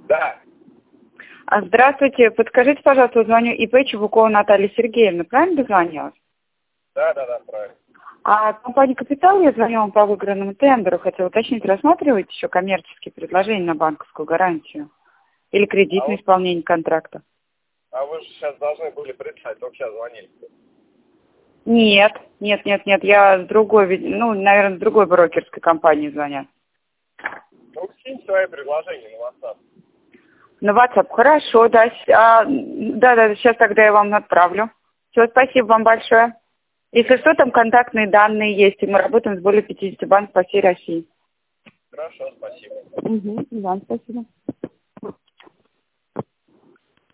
Да. Здравствуйте, подскажите, пожалуйста, звоню ИП Чебукова Наталья Сергеевна, правильно дозвонилась? Да, правильно. Компания «Капитал», я звоню вам по выигранному тендеру, хотела уточнить, рассматриваете еще коммерческие предложения на банковскую гарантию или кредитное исполнение контракта? А вы же сейчас должны были прислать, только сейчас звонили. Нет, я с другой, наверное, с другой брокерской компании звонят. Ну, скиньте свои предложения на WhatsApp. На WhatsApp, хорошо, да. Да, сейчас тогда я вам отправлю. Все, спасибо вам большое. Если что, там контактные данные есть, и мы работаем с более 50 банков по всей России. Хорошо, спасибо. Угу, и вам спасибо.